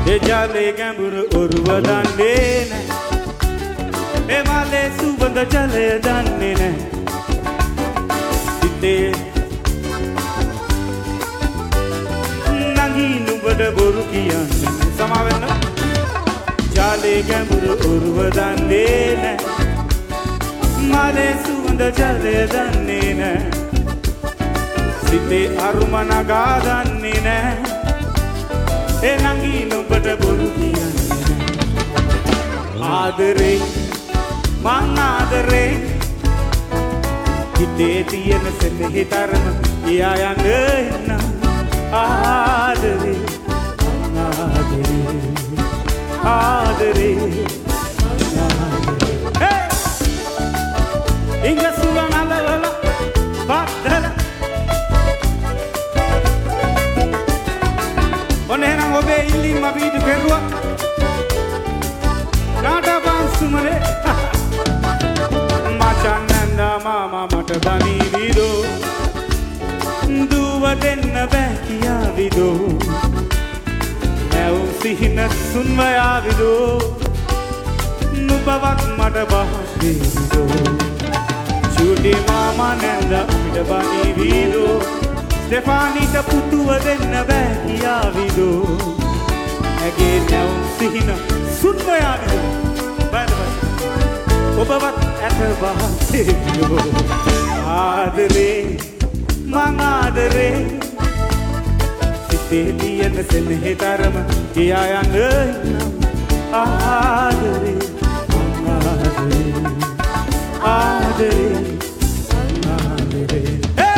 ජලේ ගැඹුරු ඔරුව දන්නේ නෑ ඒ මාලේ සුවඳ ජලය දන්නේ නෑ සිතේ නගී නුඹට බොරු කියන්නේ සමා වෙන්න ජලේ ගැඹුරු ඔරුව දන්නේ නෑ මාලේ සුවඳ ජලය දන්නේ නෑ සිතේ අරුම නගා දන්නේ නෑ ඒ නංගී නුඹට බොරු කියන්නේ ආදරේ මං ආදරේ හිතේ තියෙන සෙනෙහි තරම කියා යන්න එන්න ආදරේ ආදරේ ආදරේ හේ ඉංගසුල නලවල බද්දල ඔන්නේනම් ඔබේ ඉල්ලීම අපි ඉදු කෙරුවා නාටපන් සුමනේ මචන් නන්දා මාමා මට බනීවිදෝ දුව දෙන්න බෑ කියාවිදෝ නැව් සිහින සුන්වයාවිදෝ නුබවක් මට බහදේවිදෝ චුටි මාමා නන්දා මිට බනීවිදෝ ස්ටෙෆානිට පුතුව දෙන්න බෑ කියාවිදෝ ඇගේ නැව් සිහින සුන්වයාවිදෝ ඔබවත් ඇත බහදේවිදෝ ආදරේ මං ආදරේ සිතේ තියෙන සෙනෙහි තරම කියා යන්න නම් ආදරේ මං ආදරේ ආදරේ ආදරේ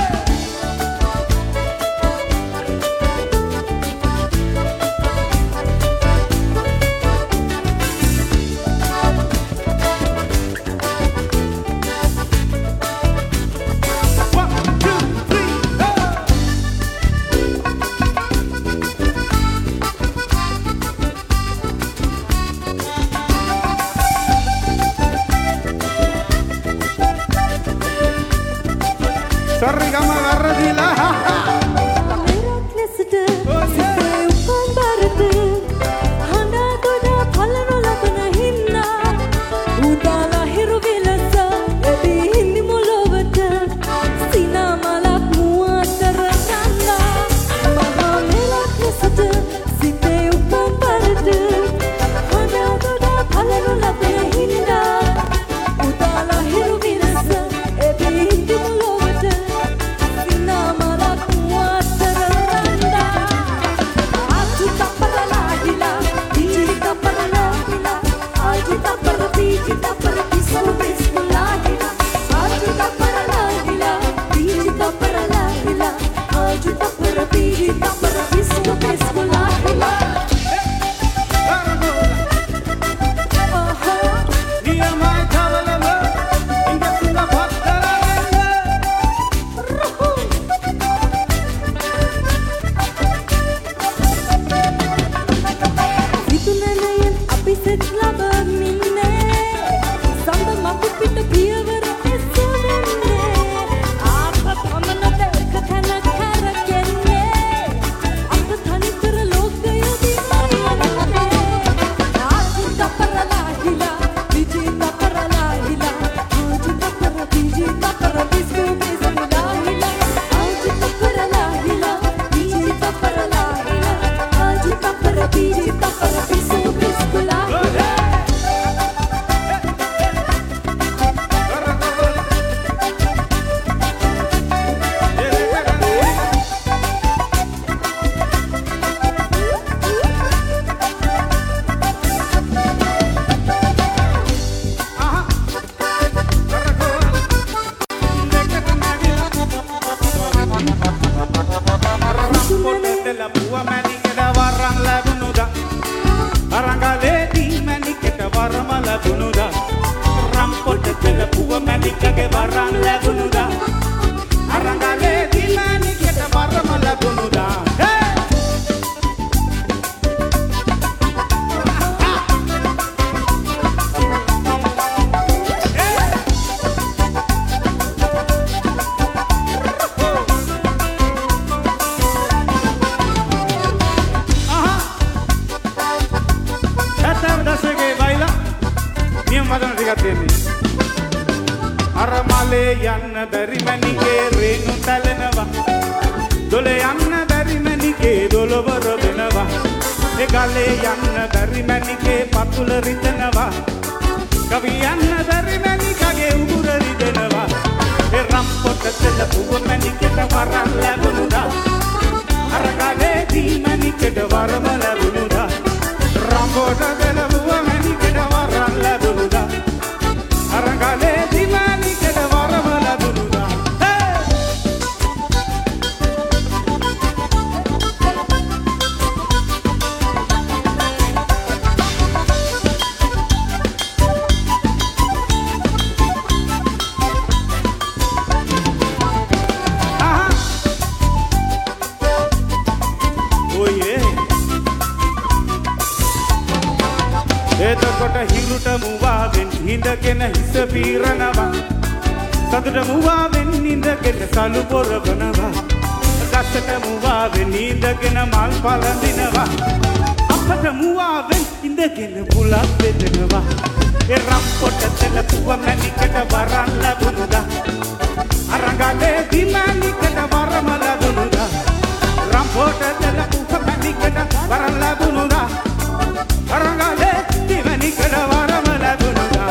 Sorry kamu garradila merak lesita site upan barata hana toda phalano labana hinna udala hiru velasa ebi hindi molovata sina malak muatara kanna maha merak lesita site upan barata hana toda phalano labana hinna udala hiru velasa ebi hindi molovata තියෙන්නේ අර මලේ යන්න බැරි මැනිකේ රේණු තැලෙනවා දොලේ යන්න බැරි මැනිකේ දොලවර වෙනවා ඒ ගලේ යන්න බැරි මැනිකේ පතුල රිදෙනවා කවි යන්න බැරි මැනිකගේ උගුර රිදෙනවා ඒ රම්පොට තෙල පුව මැනිකට වරන් ලැබුණා අර ගලේ දී මැනිකට වරම ලැබුණා රම්පොට තෙල පුව මැනිකට වරන් ලැබුණා අර ගලේ දී මැනිකට වරම ලැබුණා එතකොට හිරුට මුවාවෙන් හිඳගෙන හිස පීරනවා සතුට මුවාවෙන් නිඳගෙන සලු පොරවනවා ගසට මුවාවෙන් නිඳගෙන මල් පලඳිනවා අපට මුවාවෙන් ඉඳගෙන බුලත් බෙදෙනවා ඒ රම්පොට තෙල පුව මැනිකට වරන් ලැබුණා අරගලේ දිමැනිකට වරම ලැබුණා රම්පොට තෙල පුව මැනිකට වරන් ලැබුණා අරගලේ දිමැනිකට වරම ලැබුණා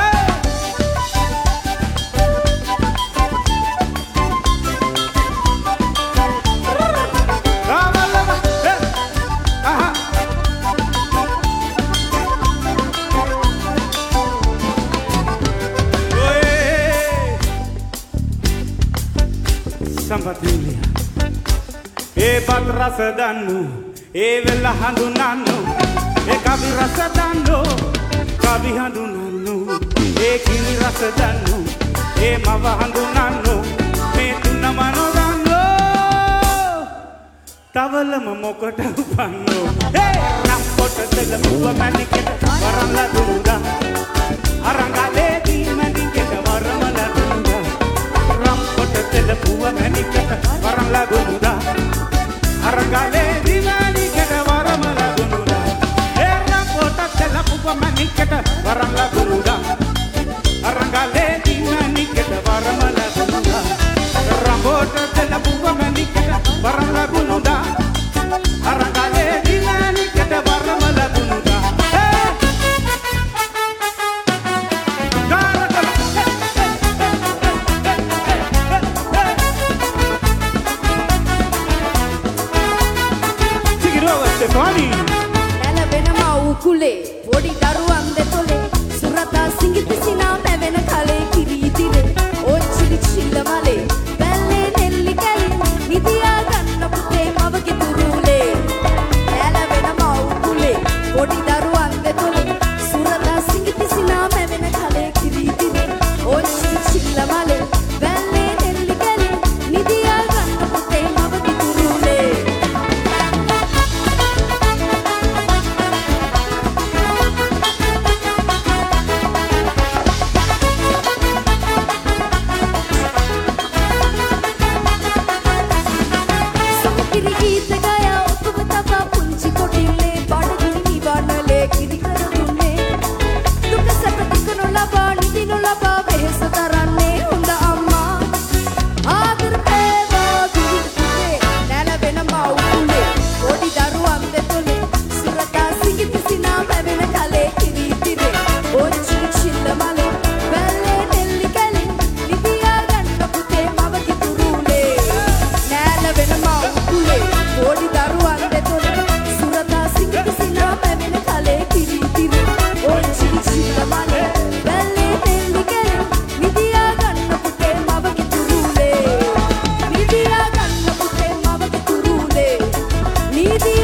Sampatilia e bat rasa dannu e vella handunannu e kavi rasa dannu kavi handunannu e kini rasa dannu e mava handunannu me tunna mano dannu tavalama mokata upannu e rampota tela puwa maniketa varala duda arangale di maniketa varamala duda rampota tela puwa maniketa varala duda arangale di maniketa varamala duda e rampota tela puwa maniketa varala duda arangale di maniketa varamala duda rampota tela puwa maniketa varala duda arangale di maniketa varamala duda Stefani Nana venama ukule podi daruwan detole surata singiti sina mevena kale kiritire o chili chillamale balle nelli kale nidiya ganna putte mavage turule Nana venama ukule podi daruwan detole surata singiti sina mevena kale kiritire o chili chillamale balle nelli kale nidiya ganna putte mavage turule Nidia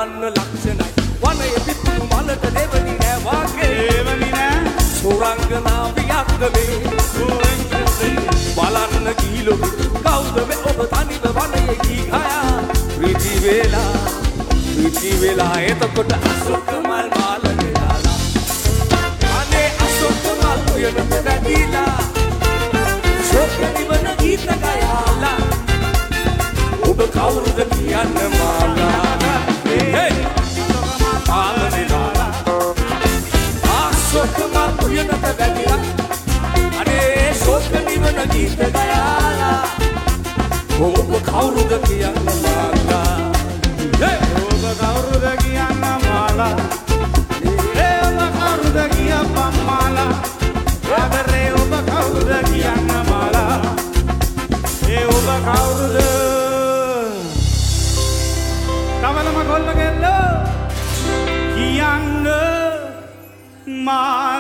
බලන්න ලක්ෂණයි වනයේ පිපුණු මලක දෙවනි නෑ වාගේ ඒවනි නෑ සුරංගනා වියක්කලේ බලන්න කීලෝ කවුද මේ ඔබ තනිව වනයේ ගී ගයා ප්‍රීති වේලා එතකොට අශෝක මල් මාලේ දාලා අනේ අශෝක මල් උයනට වැදිලා ශෝක නිවන ගීත ගයාලා ඔබ කවුරුද කියන්න මාලා හේ මාලේ දාලා අශෝක මල් උයනට වැදිලා අනේ ශෝක නිවන ගීත ගයාලා ඔබ කවුරුද කියන්න මාලා ඔබ කවුරුද කියන්න මාලා ඒ ඔබ කවුරුද කියපම් මාලා ආදරේ ඔබ කවුරුද කියන්න මාලා ඒ ඔබ කවුරුද කවලම කොල්ල කෙල්ල කියන්න මාලා